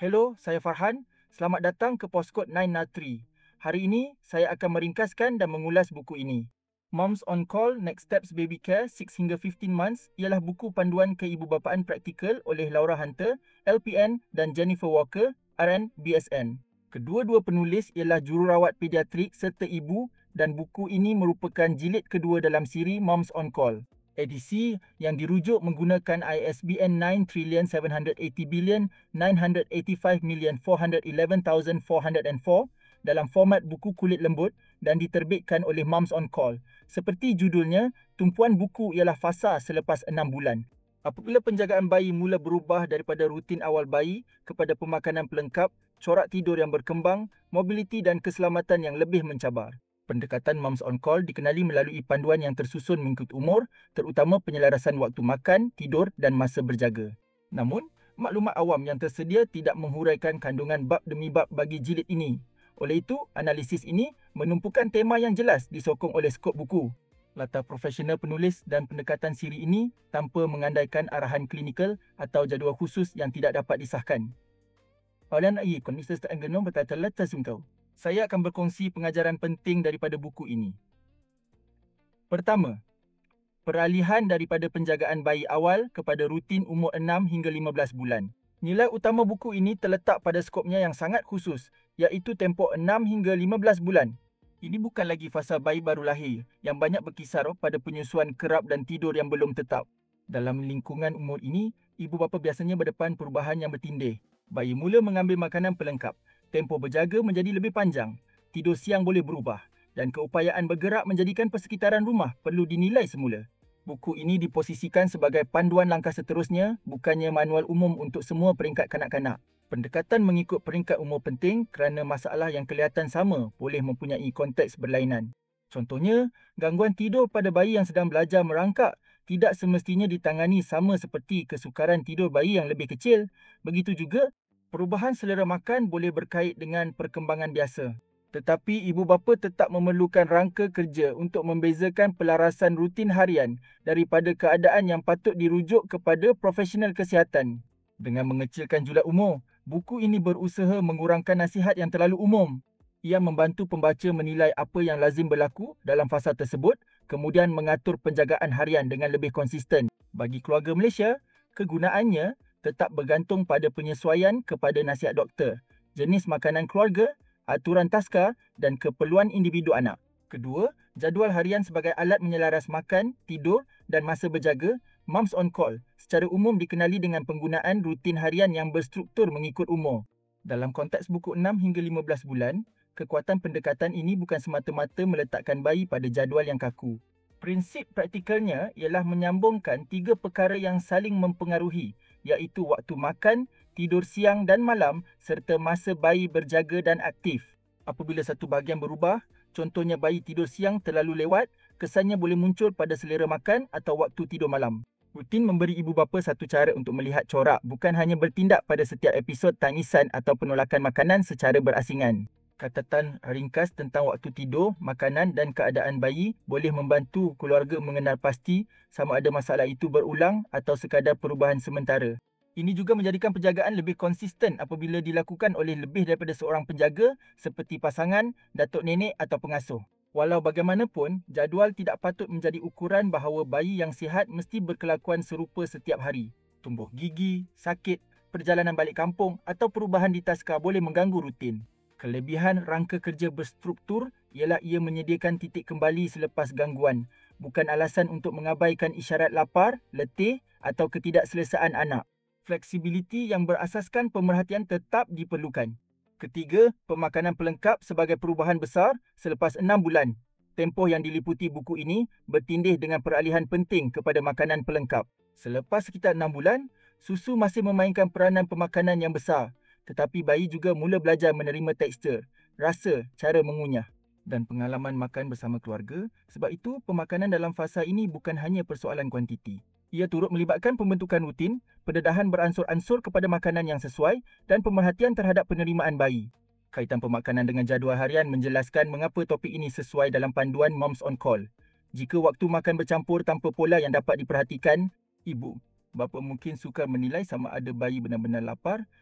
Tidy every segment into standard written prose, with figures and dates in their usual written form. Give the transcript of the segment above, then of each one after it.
Hello, saya Farhan. Selamat datang ke Poskod 9 Natri. Hari ini, saya akan meringkaskan dan mengulas buku ini. Moms on Call Next Steps Baby Care 6 hingga 15 Months ialah buku panduan keibubapaan praktikal oleh Laura Hunter, LPN dan Jennifer Walker, RN, BSN. Kedua-dua penulis ialah jururawat pediatrik serta ibu dan buku ini merupakan jilid kedua dalam siri Moms on Call. Edisi yang dirujuk menggunakan ISBN 9,780,985,411,404 dalam format buku kulit lembut dan diterbitkan oleh Moms on Call. Seperti judulnya, tumpuan buku ialah fasa selepas 6 bulan. Apabila penjagaan bayi mula berubah daripada rutin awal bayi kepada pemakanan pelengkap, corak tidur yang berkembang, mobiliti dan keselamatan yang lebih mencabar. Pendekatan Moms on Call dikenali melalui panduan yang tersusun mengikut umur, terutama penyelarasan waktu makan, tidur dan masa berjaga. Namun, maklumat awam yang tersedia tidak menghuraikan kandungan bab demi bab bagi jilid ini. Oleh itu, analisis ini menumpukan tema yang jelas disokong oleh skop buku. Latar profesional penulis dan pendekatan siri ini tanpa mengandaikan arahan klinikal atau jadual khusus yang tidak dapat disahkan. Paulian AI, Konditor Enggenom berkata letas untuk saya akan berkongsi pengajaran penting daripada buku ini. Pertama, peralihan daripada penjagaan bayi awal kepada rutin umur 6 hingga 15 bulan. Nilai utama buku ini terletak pada skopnya yang sangat khusus, iaitu tempoh 6 hingga 15 bulan. Ini bukan lagi fasa bayi baru lahir yang banyak berkisar pada penyusuan kerap dan tidur yang belum tetap. Dalam lingkungan umur ini, ibu bapa biasanya berdepan perubahan yang bertindih. Bayi mula mengambil makanan pelengkap. Tempoh berjaga menjadi lebih panjang, tidur siang boleh berubah dan keupayaan bergerak menjadikan persekitaran rumah perlu dinilai semula. Buku ini diposisikan sebagai panduan langkah seterusnya, bukannya manual umum untuk semua peringkat kanak-kanak. Pendekatan mengikut peringkat umur penting kerana masalah yang kelihatan sama boleh mempunyai konteks berlainan. Contohnya, gangguan tidur pada bayi yang sedang belajar merangkak tidak semestinya ditangani sama seperti kesukaran tidur bayi yang lebih kecil. Begitu juga, perubahan selera makan boleh berkait dengan perkembangan biasa. Tetapi ibu bapa tetap memerlukan rangka kerja untuk membezakan pelarasan rutin harian daripada keadaan yang patut dirujuk kepada profesional kesihatan. Dengan mengecilkan julat umur, buku ini berusaha mengurangkan nasihat yang terlalu umum. Ia membantu pembaca menilai apa yang lazim berlaku dalam fasa tersebut, kemudian mengatur penjagaan harian dengan lebih konsisten. Bagi keluarga Malaysia, kegunaannya tetap bergantung pada penyesuaian kepada nasihat doktor, jenis makanan keluarga, aturan taska dan keperluan individu anak. Kedua, jadual harian sebagai alat menyelaras makan, tidur dan masa berjaga, Moms on Call secara umum dikenali dengan penggunaan rutin harian yang berstruktur mengikut umur. Dalam konteks buku 6 hingga 15 bulan, kekuatan pendekatan ini bukan semata-mata meletakkan bayi pada jadual yang kaku. Prinsip praktikalnya ialah menyambungkan 3 perkara yang saling mempengaruhi, iaitu waktu makan, tidur siang dan malam serta masa bayi berjaga dan aktif. Apabila satu bahagian berubah, contohnya bayi tidur siang terlalu lewat, kesannya boleh muncul pada selera makan atau waktu tidur malam. Rutin memberi ibu bapa satu cara untuk melihat corak, bukan hanya bertindak pada setiap episod tangisan atau penolakan makanan secara berasingan. Catatan ringkas tentang waktu tidur, makanan dan keadaan bayi boleh membantu keluarga mengenal pasti sama ada masalah itu berulang atau sekadar perubahan sementara. Ini juga menjadikan penjagaan lebih konsisten apabila dilakukan oleh lebih daripada seorang penjaga seperti pasangan, datuk nenek atau pengasuh. Walau bagaimanapun, jadual tidak patut menjadi ukuran bahawa bayi yang sihat mesti berkelakuan serupa setiap hari. Tumbuh gigi, sakit, perjalanan balik kampung atau perubahan di taska boleh mengganggu rutin. Kelebihan rangka kerja berstruktur ialah ia menyediakan titik kembali selepas gangguan, bukan alasan untuk mengabaikan isyarat lapar, letih atau ketidakselesaan anak. Fleksibiliti yang berasaskan pemerhatian tetap diperlukan. Ketiga, pemakanan pelengkap sebagai perubahan besar selepas 6 bulan. Tempoh yang diliputi buku ini bertindih dengan peralihan penting kepada makanan pelengkap. Selepas sekitar 6 bulan, susu masih memainkan peranan pemakanan yang besar. Tetapi bayi juga mula belajar menerima tekstur, rasa, cara mengunyah dan pengalaman makan bersama keluarga. Sebab itu, pemakanan dalam fasa ini bukan hanya persoalan kuantiti. Ia turut melibatkan pembentukan rutin, pendedahan beransur-ansur kepada makanan yang sesuai dan pemerhatian terhadap penerimaan bayi. Kaitan pemakanan dengan jadual harian menjelaskan mengapa topik ini sesuai dalam panduan Moms on Call. Jika waktu makan bercampur tanpa pola yang dapat diperhatikan, ibu bapa mungkin sukar menilai sama ada bayi benar-benar lapar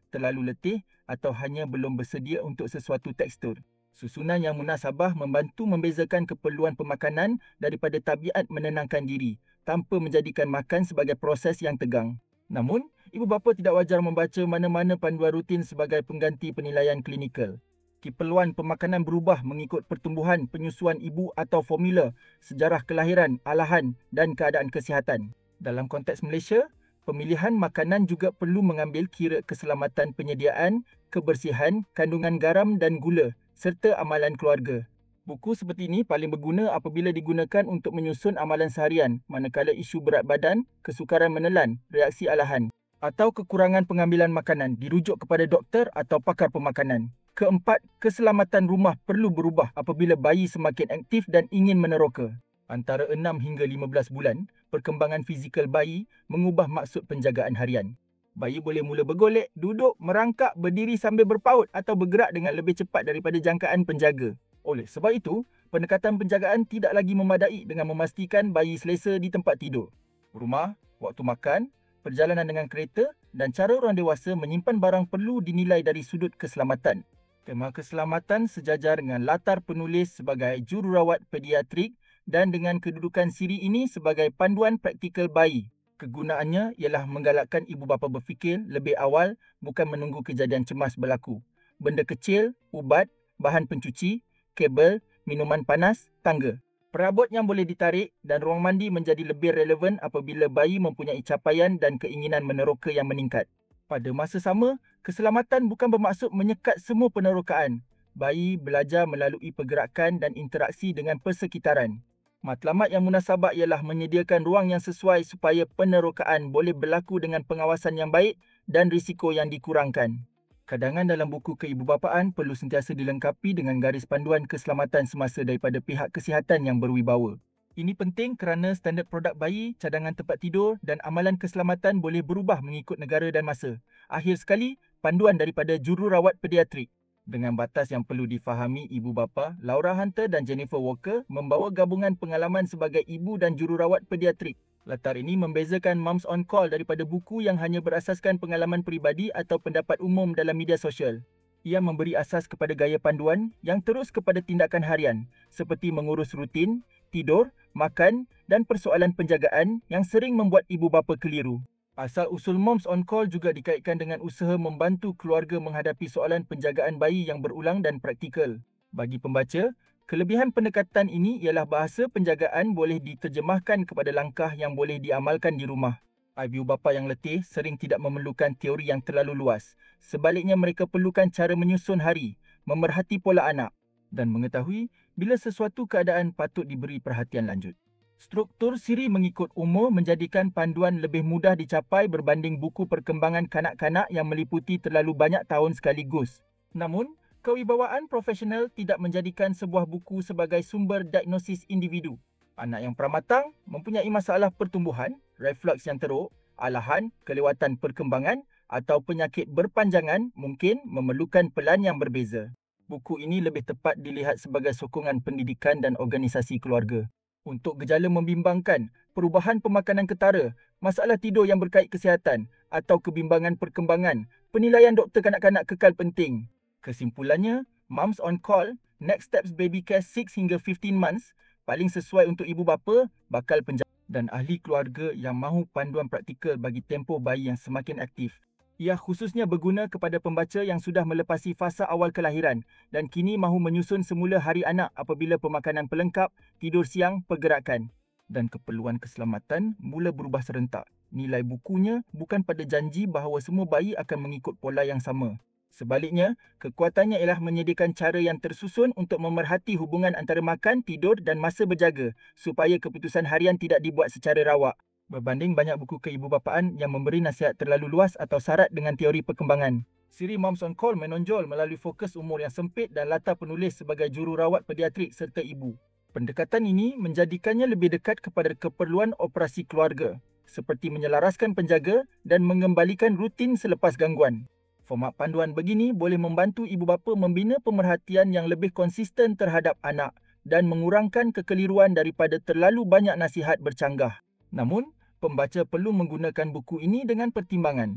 terlalu letih atau hanya belum bersedia untuk sesuatu tekstur. Susunan yang munasabah membantu membezakan keperluan pemakanan daripada tabiat menenangkan diri tanpa menjadikan makan sebagai proses yang tegang. Namun, ibu bapa tidak wajar membaca mana-mana panduan rutin sebagai pengganti penilaian klinikal. Keperluan pemakanan berubah mengikut pertumbuhan penyusuan ibu atau formula, sejarah kelahiran, alahan dan keadaan kesihatan. Dalam konteks Malaysia, pemilihan makanan juga perlu mengambil kira keselamatan penyediaan, kebersihan, kandungan garam dan gula serta amalan keluarga. Buku seperti ini paling berguna apabila digunakan untuk menyusun amalan seharian manakala isu berat badan, kesukaran menelan, reaksi alahan atau kekurangan pengambilan makanan dirujuk kepada doktor atau pakar pemakanan. Keempat, keselamatan rumah perlu berubah apabila bayi semakin aktif dan ingin meneroka. Antara 6 hingga 15 bulan, perkembangan fizikal bayi mengubah maksud penjagaan harian. Bayi boleh mula bergolek, duduk, merangkak, berdiri sambil berpaut atau bergerak dengan lebih cepat daripada jangkaan penjaga. Oleh sebab itu, pendekatan penjagaan tidak lagi memadai dengan memastikan bayi selesa di tempat tidur. Rumah, waktu makan, perjalanan dengan kereta dan cara orang dewasa menyimpan barang perlu dinilai dari sudut keselamatan. Tema keselamatan sejajar dengan latar penulis sebagai jururawat pediatrik dan dengan kedudukan siri ini sebagai panduan praktikal bayi. Kegunaannya ialah menggalakkan ibu bapa berfikir lebih awal bukan menunggu kejadian cemas berlaku. Benda kecil, ubat, bahan pencuci, kabel, minuman panas, tangga. Perabot yang boleh ditarik dan ruang mandi menjadi lebih relevan apabila bayi mempunyai capaian dan keinginan meneroka yang meningkat. Pada masa sama, keselamatan bukan bermaksud menyekat semua penerokaan. Bayi belajar melalui pergerakan dan interaksi dengan persekitaran. Matlamat yang munasabah ialah menyediakan ruang yang sesuai supaya penerokaan boleh berlaku dengan pengawasan yang baik dan risiko yang dikurangkan. Cadangan dalam buku keibubapaan perlu sentiasa dilengkapi dengan garis panduan keselamatan semasa daripada pihak kesihatan yang berwibawa. Ini penting kerana standard produk bayi, cadangan tempat tidur dan amalan keselamatan boleh berubah mengikut negara dan masa. Akhir sekali, panduan daripada jururawat pediatrik. Dengan batas yang perlu difahami ibu bapa, Laura Hunter dan Jennifer Walker membawa gabungan pengalaman sebagai ibu dan jururawat pediatrik. Latar ini membezakan Mums on Call daripada buku yang hanya berasaskan pengalaman peribadi atau pendapat umum dalam media sosial. Ia memberi asas kepada gaya panduan yang terus kepada tindakan harian seperti mengurus rutin, tidur, makan dan persoalan penjagaan yang sering membuat ibu bapa keliru. Asal-usul Moms on Call juga dikaitkan dengan usaha membantu keluarga menghadapi soalan penjagaan bayi yang berulang dan praktikal. Bagi pembaca, kelebihan pendekatan ini ialah bahasa penjagaan boleh diterjemahkan kepada langkah yang boleh diamalkan di rumah. Ibu bapa yang letih sering tidak memerlukan teori yang terlalu luas. Sebaliknya mereka perlukan cara menyusun hari, memerhati pola anak dan mengetahui bila sesuatu keadaan patut diberi perhatian lanjut. Struktur siri mengikut umur menjadikan panduan lebih mudah dicapai berbanding buku perkembangan kanak-kanak yang meliputi terlalu banyak tahun sekaligus. Namun, kewibawaan profesional tidak menjadikan sebuah buku sebagai sumber diagnosis individu. Anak yang pramatang mempunyai masalah pertumbuhan, refleks yang teruk, alahan, kelewatan perkembangan atau penyakit berpanjangan mungkin memerlukan pelan yang berbeza. Buku ini lebih tepat dilihat sebagai sokongan pendidikan dan organisasi keluarga. Untuk gejala membimbangkan, perubahan pemakanan ketara, masalah tidur yang berkait kesihatan atau kebimbangan perkembangan, penilaian doktor kanak-kanak kekal penting. Kesimpulannya, Mums on Call, Next Steps Baby Care 6 hingga 15 months paling sesuai untuk ibu bapa, bakal penjaga dan ahli keluarga yang mahu panduan praktikal bagi tempoh bayi yang semakin aktif. Ia khususnya berguna kepada pembaca yang sudah melepasi fasa awal kelahiran dan kini mahu menyusun semula hari anak apabila pemakanan pelengkap, tidur siang, pergerakan dan keperluan keselamatan mula berubah serentak. Nilai bukunya bukan pada janji bahawa semua bayi akan mengikut pola yang sama. Sebaliknya, kekuatannya ialah menyediakan cara yang tersusun untuk memerhati hubungan antara makan, tidur dan masa berjaga supaya keputusan harian tidak dibuat secara rawak. Berbanding banyak buku keibubapaan yang memberi nasihat terlalu luas atau syarat dengan teori perkembangan. Siri Mums on Call menonjol melalui fokus umur yang sempit dan latar penulis sebagai jururawat pediatrik serta ibu. Pendekatan ini menjadikannya lebih dekat kepada keperluan operasi keluarga, seperti menyelaraskan penjaga dan mengembalikan rutin selepas gangguan. Format panduan begini boleh membantu ibu bapa membina pemerhatian yang lebih konsisten terhadap anak dan mengurangkan kekeliruan daripada terlalu banyak nasihat bercanggah. Namun, pembaca perlu menggunakan buku ini dengan pertimbangan.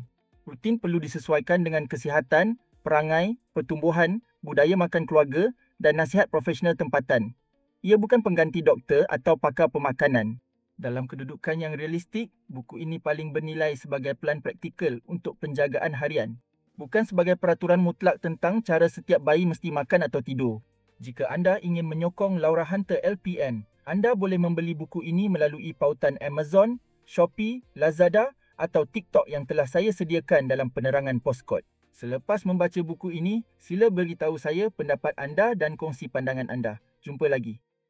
Rutin perlu disesuaikan dengan kesihatan, perangai, pertumbuhan, budaya makan keluarga dan nasihat profesional tempatan. Ia bukan pengganti doktor atau pakar pemakanan. Dalam kedudukan yang realistik, buku ini paling bernilai sebagai pelan praktikal untuk penjagaan harian. Bukan sebagai peraturan mutlak tentang cara setiap bayi mesti makan atau tidur. Jika anda ingin menyokong Laura Hunter LPN, anda boleh membeli buku ini melalui pautan Amazon, Shopee, Lazada atau TikTok yang telah saya sediakan dalam penerangan postkod. Selepas membaca buku ini, sila beritahu saya pendapat anda dan kongsi pandangan anda. Jumpa lagi.